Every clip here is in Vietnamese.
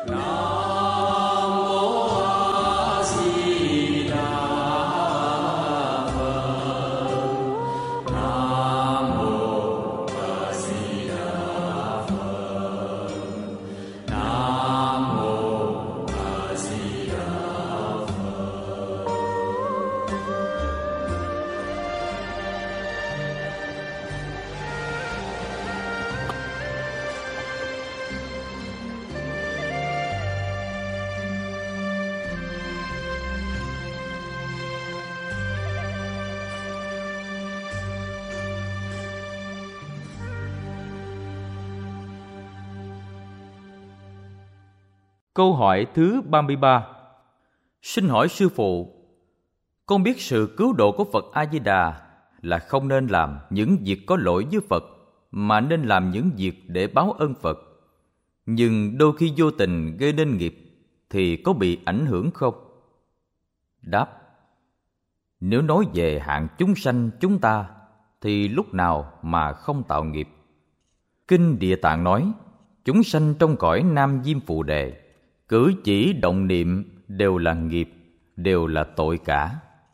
Câu hỏi thứ 33. Xin hỏi sư phụ, con biết sự cứu độ của Phật A-di-đà là không nên làm những việc có lỗi với Phật, mà nên làm những việc để báo ơn Phật. Nhưng đôi khi vô tình gây nên nghiệp thì có bị ảnh hưởng không? Đáp: nếu nói về hạng chúng sanh chúng ta thì lúc nào mà không tạo nghiệp? Kinh Địa Tạng nói, chúng sanh trong cõi Nam Diêm Phù Đề, cử chỉ động niệm đều là nghiệp, đều là tội cả.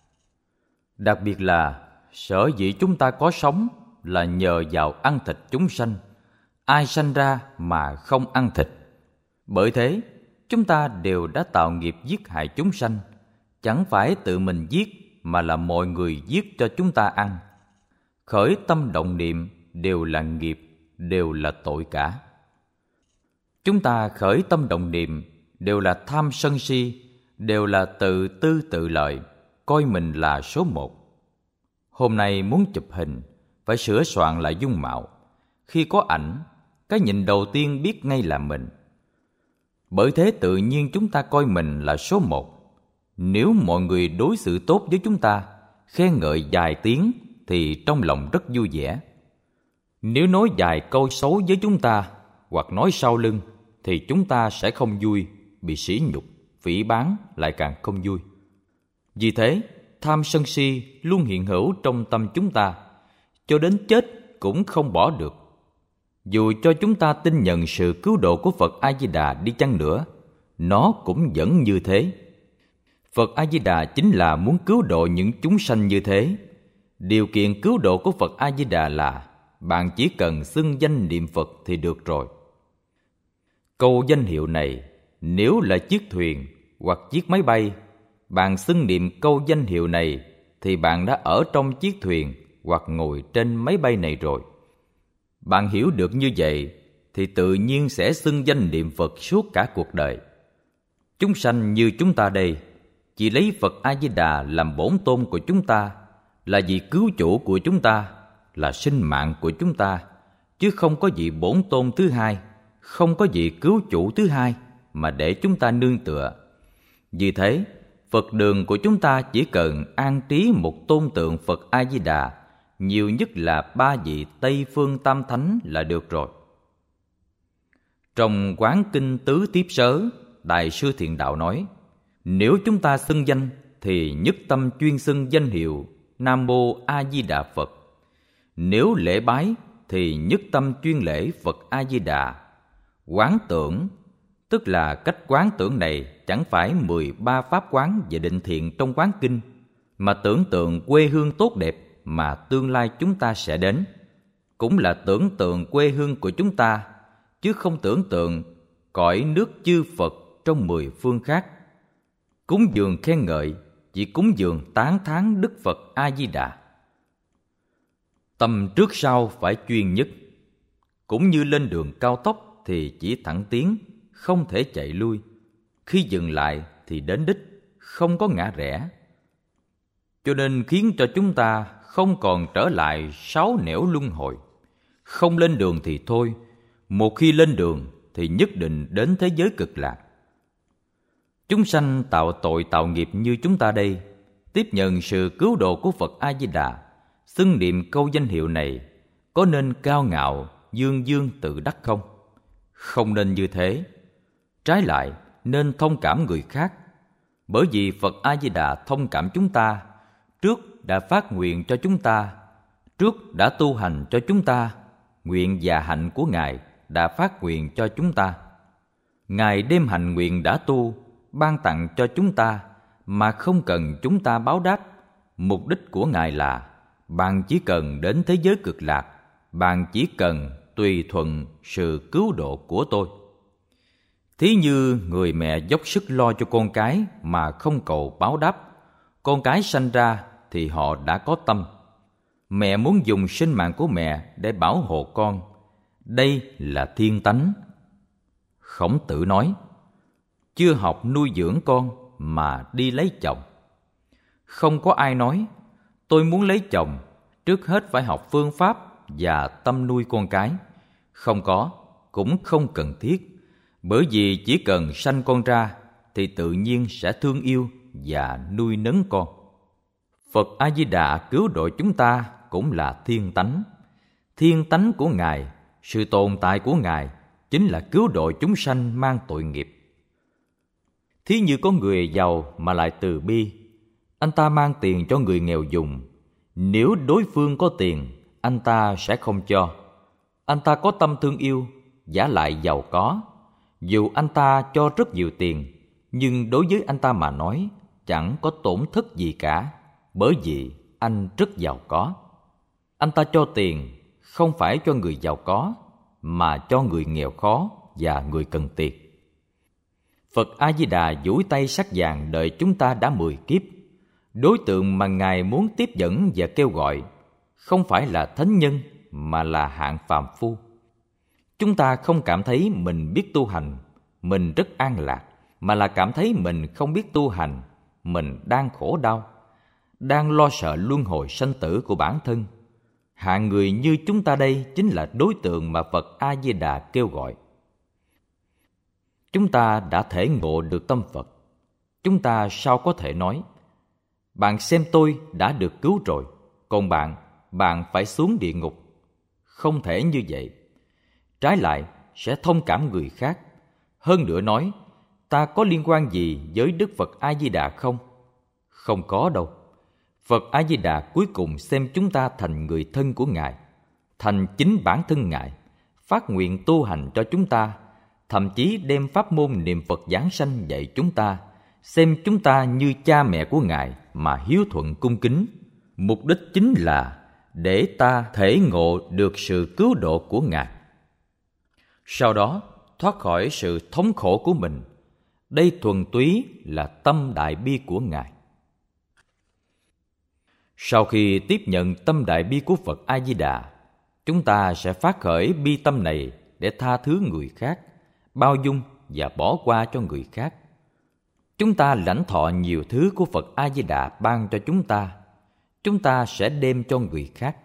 Đặc biệt là sở dĩ chúng ta có sống là nhờ vào ăn thịt chúng sanh. Ai sanh ra mà không ăn thịt? Bởi thế, chúng ta đều đã tạo nghiệp giết hại chúng sanh. Chẳng phải tự mình giết, mà là mọi người giết cho chúng ta ăn. Khởi tâm động niệm đều là nghiệp, đều là tội cả. Chúng ta khởi tâm động niệm đều là tham sân si, đều là tự tư tự lợi, coi mình là số một. Hôm nay muốn chụp hình, phải sửa soạn lại dung mạo. Khi có ảnh, cái nhìn đầu tiên biết ngay là mình. Bởi thế tự nhiên chúng ta coi mình là số một. Nếu mọi người đối xử tốt với chúng ta, khen ngợi vài tiếng, thì trong lòng rất vui vẻ. Nếu nói vài câu xấu với chúng ta, hoặc nói sau lưng, thì chúng ta sẽ không vui, bị sỉ nhục, phỉ báng lại càng không vui. Vì thế, tham sân si luôn hiện hữu trong tâm chúng ta, cho đến chết cũng không bỏ được. Dù cho chúng ta tin nhận sự cứu độ của Phật A-di-đà đi chăng nữa, nó cũng vẫn như thế. Phật A-di-đà chính là muốn cứu độ những chúng sanh như thế. Điều kiện cứu độ của Phật A-di-đà là bạn chỉ cần xưng danh niệm Phật thì được rồi. Câu danh hiệu này, nếu là chiếc thuyền hoặc chiếc máy bay, bạn xưng niệm câu danh hiệu này thì bạn đã ở trong chiếc thuyền hoặc ngồi trên máy bay này rồi. Bạn hiểu được như vậy thì tự nhiên sẽ xưng danh niệm Phật suốt cả cuộc đời. Chúng sanh như chúng ta đây, chỉ lấy Phật A-di-đà làm bổn tôn của chúng ta, là vị cứu chủ của chúng ta, là sinh mạng của chúng ta, chứ không có vị bổn tôn thứ hai, không có vị cứu chủ thứ hai mà để chúng ta nương tựa. Vì thế, Phật đường của chúng ta chỉ cần an trí một tôn tượng Phật A-di-đà, nhiều nhất là 3 vị Tây Phương Tam Thánh là được rồi. Trong Quán Kinh Tứ Tiếp Sớ, Đại sư Thiện Đạo nói, nếu chúng ta xưng danh thì nhất tâm chuyên xưng danh hiệu Nam Mô A Di Đà Phật. Nếu lễ bái thì nhất tâm chuyên lễ Phật A Di Đà. Quán tưởng, tức là cách quán tưởng này chẳng phải 13 pháp quán về định thiện trong quán kinh, mà tưởng tượng quê hương tốt đẹp mà tương lai chúng ta sẽ đến. Cũng là tưởng tượng quê hương của chúng ta, chứ không tưởng tượng cõi nước chư Phật trong 10 phương khác. Cúng dường khen ngợi, chỉ cúng dường tán thán Đức Phật A-di-đà. Tâm trước sau phải chuyên nhất. Cũng như lên đường cao tốc thì chỉ thẳng tiến, không thể chạy lui. Khi dừng lại thì đến đích, không có ngã rẽ. Cho nên khiến cho chúng ta không còn trở lại 6 nẻo luân hồi. Không lên đường thì thôi, một khi lên đường thì nhất định đến thế giới cực lạc. Chúng sanh tạo tội tạo nghiệp như chúng ta đây, tiếp nhận sự cứu độ của Phật A-di-đà, xưng niệm câu danh hiệu này, có nên cao ngạo, dương dương tự đắc không? Không nên như thế. Trái lại, nên thông cảm người khác. Bởi vì Phật A-di-đà thông cảm chúng ta, trước đã phát nguyện cho chúng ta, trước đã tu hành cho chúng ta, nguyện và hạnh của Ngài đã phát nguyện cho chúng ta. Ngài đem hạnh nguyện đã tu, ban tặng cho chúng ta mà không cần chúng ta báo đáp. Mục đích của Ngài là bạn chỉ cần đến thế giới cực lạc, bạn chỉ cần tùy thuận sự cứu độ của tôi. Thí như người mẹ dốc sức lo cho con cái mà không cầu báo đáp. Con cái sanh ra thì họ đã có tâm. Mẹ muốn dùng sinh mạng của mẹ để bảo hộ con. Đây là thiên tánh. Khổng Tử nói, chưa học nuôi dưỡng con mà đi lấy chồng. Không có ai nói, tôi muốn lấy chồng, trước hết phải học phương pháp và tâm nuôi con cái. Không có, cũng không cần thiết, bởi vì chỉ cần sanh con ra thì tự nhiên sẽ thương yêu và nuôi nấng con. Phật A-di-đà cứu độ chúng ta cũng là thiên tánh. Thiên tánh của Ngài, sự tồn tại của Ngài chính là cứu độ chúng sanh mang tội nghiệp. Thí như có người giàu mà lại từ bi, anh ta mang tiền cho người nghèo dùng. Nếu đối phương có tiền, anh ta sẽ không cho. Anh ta có tâm thương yêu, vả lại giàu có. Dù anh ta cho rất nhiều tiền, nhưng đối với anh ta mà nói, chẳng có tổn thất gì cả, bởi vì anh rất giàu có. Anh ta cho tiền không phải cho người giàu có, mà cho người nghèo khó và người cần tiền. Phật A-di-đà duỗi tay sắc vàng đợi chúng ta đã 10 kiếp. Đối tượng mà Ngài muốn tiếp dẫn và kêu gọi không phải là thánh nhân mà là hạng phàm phu. Chúng ta không cảm thấy mình biết tu hành, mình rất an lạc, mà là cảm thấy mình không biết tu hành, mình đang khổ đau, đang lo sợ luân hồi sanh tử của bản thân. Hạng người như chúng ta đây chính là đối tượng mà Phật A-di-đà kêu gọi. Chúng ta đã thể ngộ được tâm Phật. Chúng ta sao có thể nói, bạn xem tôi đã được cứu rồi, còn bạn phải xuống địa ngục. Không thể như vậy. Trái lại, sẽ thông cảm người khác. Hơn nữa nói, ta có liên quan gì với Đức Phật A-di-đà không? Không có đâu. Phật A-di-đà cuối cùng xem chúng ta thành người thân của Ngài, thành chính bản thân Ngài, phát nguyện tu hành cho chúng ta, thậm chí đem pháp môn niệm Phật giảng sanh dạy chúng ta, xem chúng ta như cha mẹ của Ngài mà hiếu thuận cung kính. Mục đích chính là để ta thể ngộ được sự cứu độ của Ngài. Sau đó, thoát khỏi sự thống khổ của mình. Đây thuần túy là tâm đại bi của Ngài. Sau khi tiếp nhận tâm đại bi của Phật A-di-đà, chúng ta sẽ phát khởi bi tâm này để tha thứ người khác, bao dung và bỏ qua cho người khác. Chúng ta lãnh thọ nhiều thứ của Phật A-di-đà ban cho chúng ta sẽ đem cho người khác.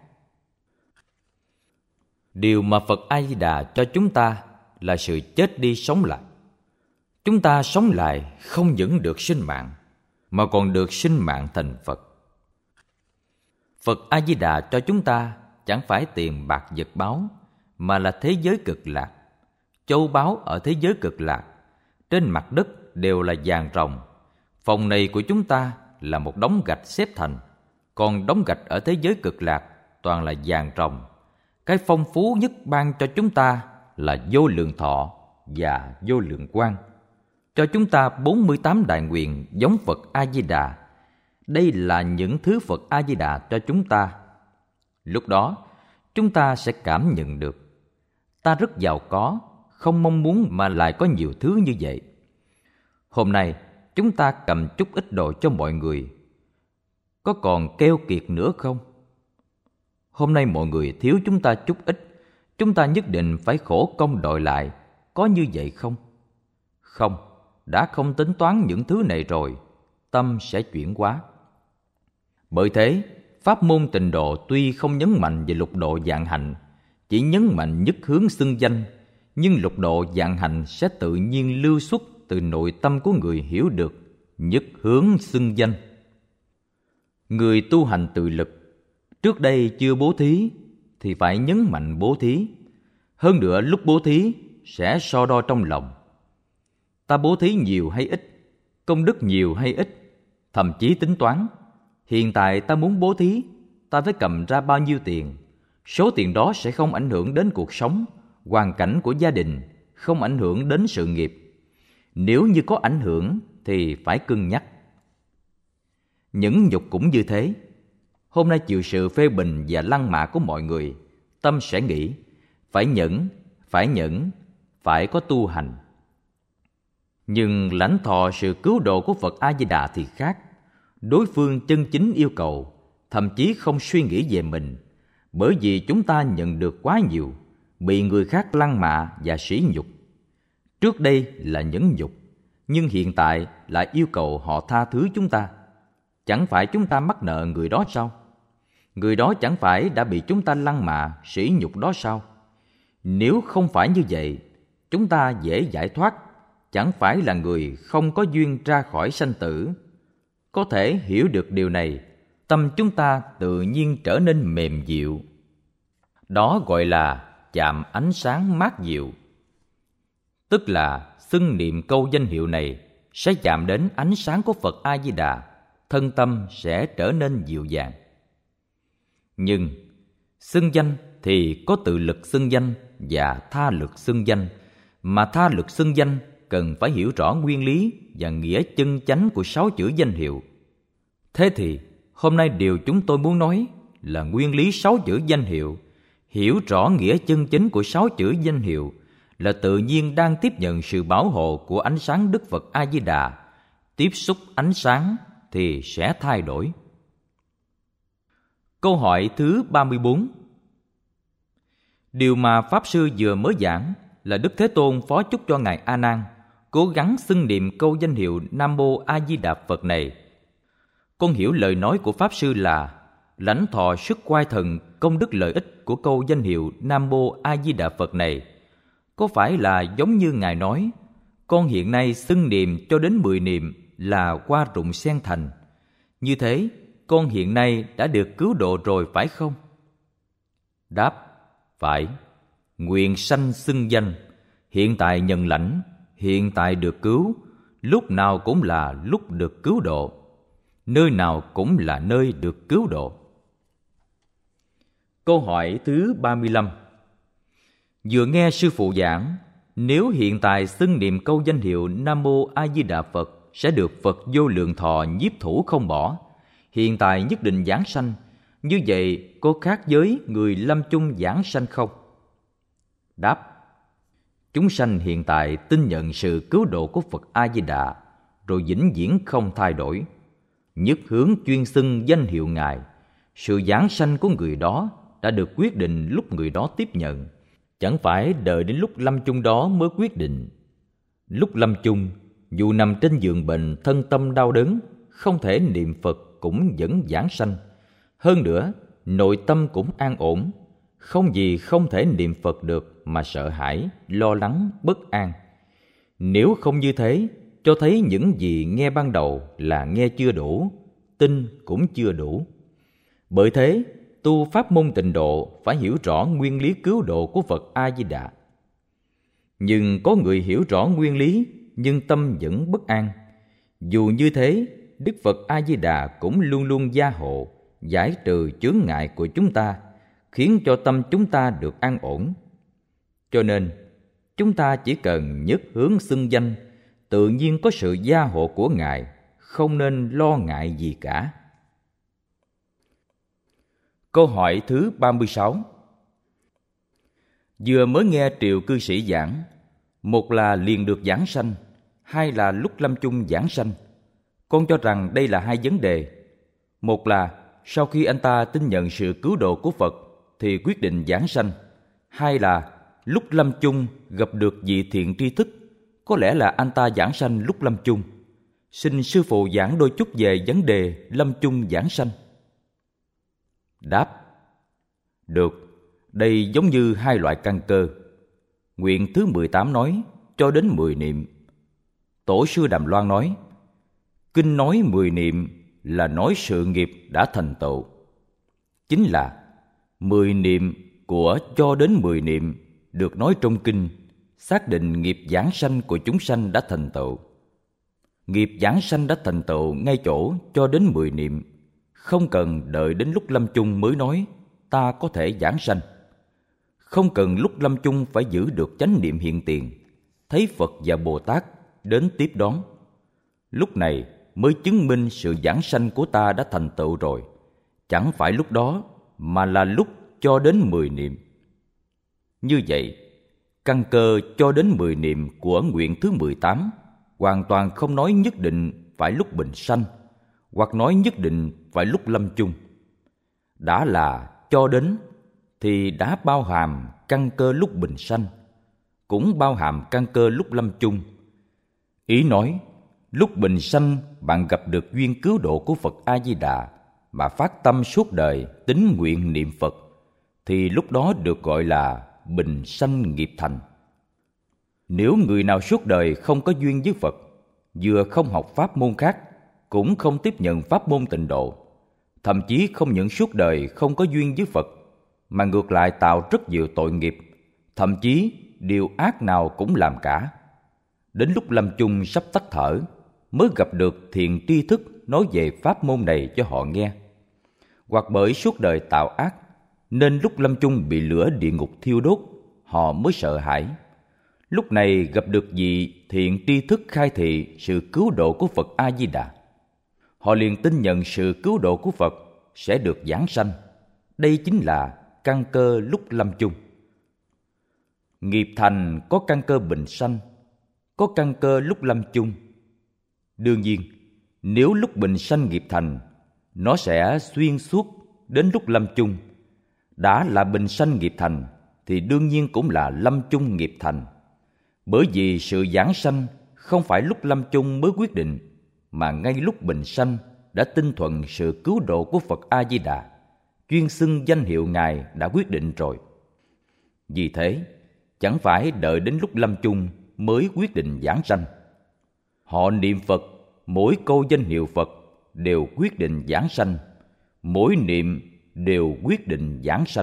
Điều mà Phật A-di-đà cho chúng ta là sự chết đi sống lại. Chúng ta sống lại không những được sinh mạng, mà còn được sinh mạng thành Phật. Phật A-di-đà cho chúng ta chẳng phải tiền bạc vật báu, mà là thế giới cực lạc. Châu báu ở thế giới cực lạc, trên mặt đất đều là vàng ròng. Phòng này của chúng ta là một đống gạch xếp thành, còn đống gạch ở thế giới cực lạc toàn là vàng ròng. Cái phong phú nhất ban cho chúng ta là vô lượng thọ và vô lượng quang. Cho chúng ta 48 đại nguyện giống Phật A-di-đà. Đây là những thứ Phật A-di-đà cho chúng ta. Lúc đó, chúng ta sẽ cảm nhận được ta rất giàu có, không mong muốn mà lại có nhiều thứ như vậy. Hôm nay, chúng ta cầm chút ít đồ cho mọi người. Có còn keo kiệt nữa không? Hôm nay mọi người thiếu chúng ta chút ít, chúng ta nhất định phải khổ công đòi lại. Có như vậy không? Không, đã không tính toán những thứ này rồi, tâm sẽ chuyển hóa. Bởi thế, pháp môn tịnh độ tuy không nhấn mạnh về lục độ vạn hạnh, chỉ nhấn mạnh nhất hướng xưng danh, nhưng lục độ vạn hạnh sẽ tự nhiên lưu xuất từ nội tâm của người hiểu được nhất hướng xưng danh. Người tu hành tự lực, trước đây chưa bố thí thì phải nhấn mạnh bố thí. Hơn nữa lúc bố thí sẽ so đo trong lòng. Ta bố thí nhiều hay ít, công đức nhiều hay ít, thậm chí tính toán. Hiện tại ta muốn bố thí, ta phải cầm ra bao nhiêu tiền. Số tiền đó sẽ không ảnh hưởng đến cuộc sống, hoàn cảnh của gia đình, không ảnh hưởng đến sự nghiệp. Nếu như có ảnh hưởng thì phải cân nhắc. Nhẫn nhục cũng như thế. Hôm nay chịu sự phê bình và lăng mạ của mọi người, tâm sẽ nghĩ, phải nhẫn, phải có tu hành. Nhưng lãnh thọ sự cứu độ của Phật A-di-đà thì khác. Đối phương chân chính yêu cầu, thậm chí không suy nghĩ về mình, bởi vì chúng ta nhận được quá nhiều, bị người khác lăng mạ và sỉ nhục. Trước đây là nhẫn nhục, nhưng hiện tại lại yêu cầu họ tha thứ chúng ta. Chẳng phải chúng ta mắc nợ người đó sao? Người đó chẳng phải đã bị chúng ta lăng mạ, sỉ nhục đó sao? Nếu không phải như vậy, chúng ta dễ giải thoát, chẳng phải là người không có duyên ra khỏi sanh tử. Có thể hiểu được điều này, tâm chúng ta tự nhiên trở nên mềm dịu. Đó gọi là chạm ánh sáng mát dịu. Tức là xưng niệm câu danh hiệu này sẽ chạm đến ánh sáng của Phật A-di-đà, thân tâm sẽ trở nên dịu dàng. Nhưng xưng danh thì có tự lực xưng danh và tha lực xưng danh, mà tha lực xưng danh cần phải hiểu rõ nguyên lý và nghĩa chân chánh của 6 chữ danh hiệu. Thế thì hôm nay điều chúng tôi muốn nói là nguyên lý 6 chữ danh hiệu. Hiểu rõ nghĩa chân chính của 6 chữ danh hiệu là tự nhiên đang tiếp nhận sự bảo hộ của ánh sáng Đức Phật A-di-đà. Tiếp xúc ánh sáng thì sẽ thay đổi. Câu hỏi thứ 34. Điều mà Pháp Sư vừa mới giảng là Đức Thế Tôn phó chúc cho Ngài A Nan cố gắng xưng niệm câu danh hiệu Nam Mô A Di Đà Phật này. Con hiểu lời nói của Pháp Sư là lãnh thọ sức oai thần công đức lợi ích của câu danh hiệu Nam Mô A Di Đà Phật này. Có phải là giống như Ngài nói, con hiện nay xưng niệm cho đến 10 niệm là hoa rụng sen thành. Như thế, con hiện nay đã được cứu độ rồi phải không? Đáp, phải. Nguyện sanh xưng danh, hiện tại nhận lãnh, hiện tại được cứu, lúc nào cũng là lúc được cứu độ, nơi nào cũng là nơi được cứu độ. Câu hỏi thứ 35. Vừa nghe sư phụ giảng, nếu hiện tại xưng niệm câu danh hiệu Nam Mô A Di Đà Phật sẽ được Phật vô lượng thọ nhiếp thủ không bỏ, hiện tại nhất định giảng sanh, như vậy có khác với người lâm chung giảng sanh không? Đáp, chúng sanh hiện tại tin nhận sự cứu độ của Phật A Di Đà rồi vĩnh viễn không thay đổi, nhất hướng chuyên xưng danh hiệu Ngài. Sự giảng sanh của người đó đã được quyết định lúc người đó tiếp nhận, chẳng phải đợi đến lúc lâm chung đó mới quyết định. Lúc lâm chung, dù nằm trên giường bệnh thân tâm đau đớn, không thể niệm Phật cũng vẫn giảng sanh. Hơn nữa, nội tâm cũng an ổn, không gì không thể niệm Phật được mà sợ hãi, lo lắng, bất an. Nếu không như thế, cho thấy những gì nghe ban đầu là nghe chưa đủ, tin cũng chưa đủ. Bởi thế, tu pháp môn tịnh độ phải hiểu rõ nguyên lý cứu độ của Phật A-di-đà. Nhưng có người hiểu rõ nguyên lý nhưng tâm vẫn bất an. Dù như thế, Đức Phật A-di-đà cũng luôn luôn gia hộ, giải trừ chướng ngại của chúng ta, khiến cho tâm chúng ta được an ổn. Cho nên, chúng ta chỉ cần nhất hướng xưng danh, tự nhiên có sự gia hộ của Ngài, không nên lo ngại gì cả. Câu hỏi thứ 36. Vừa mới nghe Triều cư sĩ giảng, một là liền được giảng sanh, hai là lúc lâm chung giảng sanh. Con cho rằng đây là hai vấn đề. Một là sau khi anh ta tin nhận sự cứu độ của Phật thì quyết định giảng sanh. Hai là lúc lâm chung gặp được vị thiện tri thức, có lẽ là anh ta giảng sanh lúc lâm chung. Xin sư phụ giảng đôi chút về vấn đề lâm chung giảng sanh. Đáp, được, đây giống như hai loại căn cơ. Nguyện thứ 18 nói cho đến 10 niệm. Tổ sư Đàm Loan nói, kinh nói 10 niệm là nói sự nghiệp đã thành tựu. Chính là 10 niệm của cho đến 10 niệm được nói trong kinh, xác định nghiệp giảng sanh của chúng sanh đã thành tựu. Nghiệp giảng sanh đã thành tựu ngay chỗ cho đến 10 niệm, không cần đợi đến lúc lâm chung mới nói ta có thể giảng sanh. Không cần lúc lâm chung phải giữ được chánh niệm hiện tiền, thấy Phật và Bồ Tát đến tiếp đón. Lúc này mới chứng minh sự giảng sanh của ta đã thành tựu rồi. Chẳng phải lúc đó, mà là lúc cho đến 10 niệm. Như vậy, căn cơ cho đến 10 niệm của nguyện thứ 18 hoàn toàn không nói nhất định phải lúc bình sanh, hoặc nói nhất định phải lúc lâm chung. Đã là cho đến thì đã bao hàm căn cơ lúc bình sanh, cũng bao hàm căn cơ lúc lâm chung. Ý nói, lúc bình sanh bạn gặp được duyên cứu độ của Phật A-di-đà mà phát tâm suốt đời tín nguyện niệm Phật, thì lúc đó được gọi là bình sanh nghiệp thành. Nếu người nào suốt đời không có duyên với Phật, vừa không học pháp môn khác, cũng không tiếp nhận pháp môn tịnh độ, thậm chí không những suốt đời không có duyên với Phật, mà ngược lại tạo rất nhiều tội nghiệp, thậm chí điều ác nào cũng làm cả. Đến lúc lâm chung sắp tắt thở, mới gặp được thiện tri thức nói về pháp môn này cho họ nghe. Hoặc bởi suốt đời tạo ác, nên lúc lâm chung bị lửa địa ngục thiêu đốt, họ mới sợ hãi. Lúc này gặp được vị thiện tri thức khai thị sự cứu độ của Phật A-di-đà, họ liền tin nhận sự cứu độ của Phật sẽ được giảng sanh. Đây chính là căn cơ lúc lâm chung. Nghiệp thành có căn cơ bình sanh, có căn cơ lúc lâm chung. Đương nhiên, nếu lúc bình sanh nghiệp thành, nó sẽ xuyên suốt đến lúc lâm chung. Đã là bình sanh nghiệp thành, thì đương nhiên cũng là lâm chung nghiệp thành. Bởi vì sự giảng sanh không phải lúc lâm chung mới quyết định, mà ngay lúc bình sanh đã tinh thuận sự cứu độ của Phật A-di-đà, chuyên xưng danh hiệu Ngài đã quyết định rồi. Vì thế, chẳng phải đợi đến lúc lâm chung mới quyết định giảng sanh. Họ niệm Phật, mỗi câu danh hiệu Phật đều quyết định giảng sanh, mỗi niệm đều quyết định giảng sanh.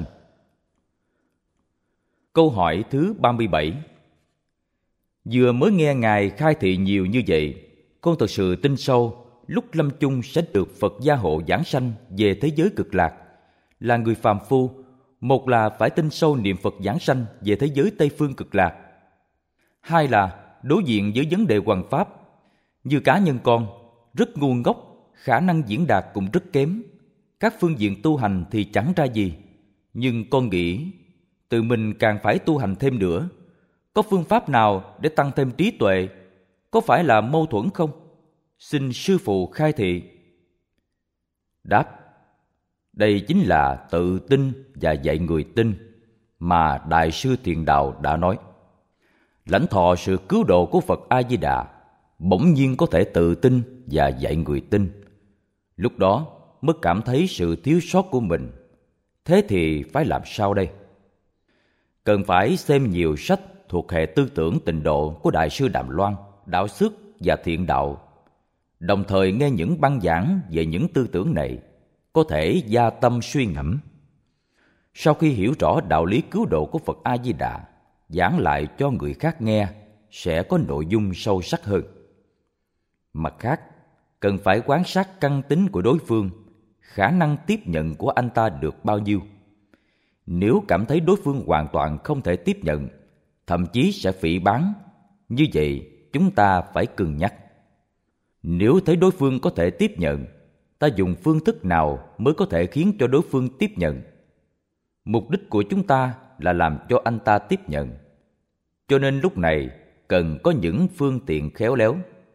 Câu hỏi thứ 37. Vừa mới nghe Ngài khai thị nhiều như vậy, con thực sự tin sâu lúc lâm chung sẽ được Phật gia hộ giảng sanh về thế giới cực lạc. Là người phàm phu, một là phải tin sâu niệm Phật giảng sanh về thế giới Tây phương cực lạc. Hai là đối diện với vấn đề hoằng pháp, như cá nhân con, rất ngu ngốc, khả năng diễn đạt cũng rất kém. Các phương diện tu hành thì chẳng ra gì, nhưng con nghĩ tự mình càng phải tu hành thêm nữa. Có phương pháp nào để tăng thêm trí tuệ? Có phải là mâu thuẫn không? Xin sư phụ khai thị. Đáp: đây chính là tự tin và dạy người tin mà Đại sư Thiền Đạo đã nói. Lãnh thọ sự cứu độ của Phật A-di-đà, bỗng nhiên có thể tự tin và dạy người tin. Lúc đó mới cảm thấy sự thiếu sót của mình. Thế thì phải làm sao đây? Cần phải xem nhiều sách thuộc hệ tư tưởng tịnh độ của Đại sư Đàm Loan, Đạo Xước và Thiện Đạo, đồng thời nghe những băng giảng về những tư tưởng này, có thể gia tâm suy ngẫm. Sau khi hiểu rõ đạo lý cứu độ của Phật A-di-đà, giảng lại cho người khác nghe sẽ có nội dung sâu sắc hơn. Mặt khác, cần phải quan sát căn tính của đối phương, khả năng tiếp nhận của anh ta được bao nhiêu. Nếu cảm thấy đối phương hoàn toàn không thể tiếp nhận, thậm chí sẽ phỉ báng, như vậy chúng ta phải cân nhắc. Nếu thấy đối phương có thể tiếp nhận, ta dùng phương thức nào mới có thể khiến cho đối phương tiếp nhận? Mục đích của chúng ta là làm cho anh ta tiếp nhận. Cho nên lúc này cần có những phương tiện khéo léo.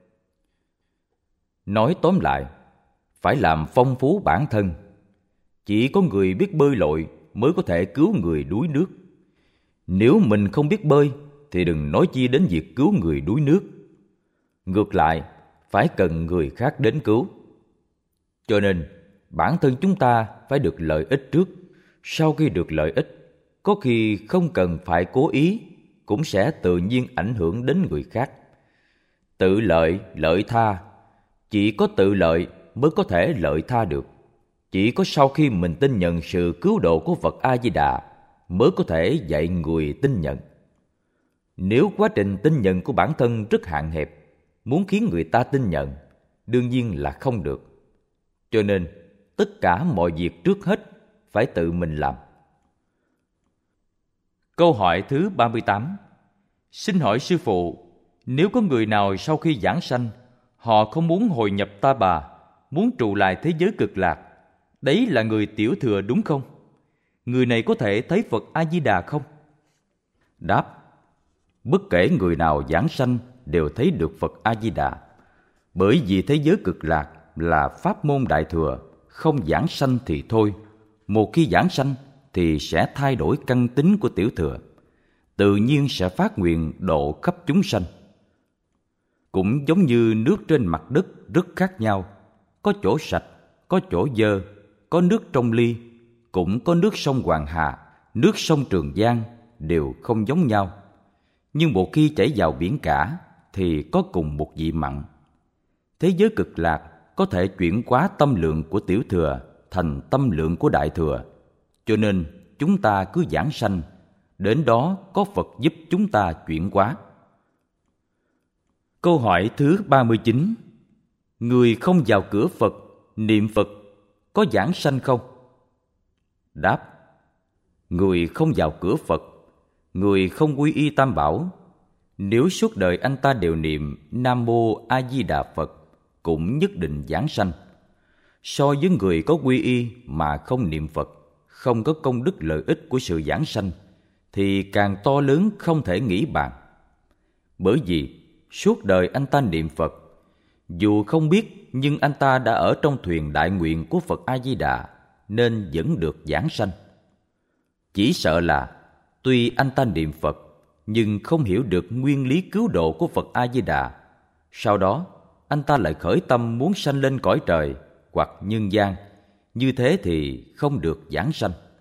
Nói tóm lại, phải làm phong phú bản thân. Chỉ có người biết bơi lội mới có thể cứu người đuối nước. Nếu mình không biết bơi thì đừng nói chi đến việc cứu người đuối nước. Ngược lại, phải cần người khác đến cứu. Cho nên, bản thân chúng ta phải được lợi ích trước. Sau khi được lợi ích, có khi không cần phải cố ý, cũng sẽ tự nhiên ảnh hưởng đến người khác. Tự lợi, lợi tha. Chỉ có tự lợi mới có thể lợi tha được. Chỉ có sau khi mình tin nhận sự cứu độ của Phật A-di-đà mới có thể dạy người tin nhận. Nếu quá trình tin nhận của bản thân rất hạn hẹp, muốn khiến người ta tin nhận, đương nhiên là không được. Cho nên, tất cả mọi việc trước hết phải tự mình làm. Câu hỏi thứ 38. Xin hỏi sư phụ, Nếu có người nào sau khi giảng sanh, họ không muốn hồi nhập Ta Bà, muốn trụ lại thế giới cực lạc, đấy là người tiểu thừa đúng không? Người này có thể thấy Phật A-di-đà không? Đáp: bất kể người nào giảng sanh đều thấy được Phật A-di-đà, bởi vì thế giới cực lạc là pháp môn đại thừa, không giảng sanh thì thôi. Một khi giảng sanh thì sẽ thay đổi căn tính của tiểu thừa, tự nhiên sẽ phát nguyện độ khắp chúng sanh. Cũng giống như nước trên mặt đất rất khác nhau, có chỗ sạch, có chỗ dơ, có nước trong ly, cũng có nước sông Hoàng Hà, nước sông Trường Giang, đều không giống nhau. Nhưng một khi chảy vào biển cả thì có cùng một vị mặn. Thế giới cực lạc có thể chuyển hóa tâm lượng của tiểu thừa thành tâm lượng của đại thừa. Cho nên chúng ta cứ giảng sanh, đến đó có Phật giúp chúng ta chuyển hóa. Câu hỏi thứ 39. Người không vào cửa Phật, niệm Phật, có giảng sanh không? Đáp: người không vào cửa Phật, người không quy y Tam Bảo, nếu suốt đời anh ta đều niệm Nam Mô A Di Đà Phật, cũng nhất định giảng sanh. So với người có quy y mà không niệm Phật, không có công đức lợi ích của sự giảng sanh, thì càng to lớn không thể nghĩ bàn. Bởi vì suốt đời anh ta niệm Phật, dù không biết nhưng anh ta đã ở trong thuyền đại nguyện của Phật A Di Đà, nên vẫn được giảng sanh. Chỉ sợ là tuy anh ta niệm Phật nhưng không hiểu được nguyên lý cứu độ của Phật A Di Đà, sau đó anh ta lại khởi tâm muốn sanh lên cõi trời hoặc nhân gian, như thế thì không được giảng sanh.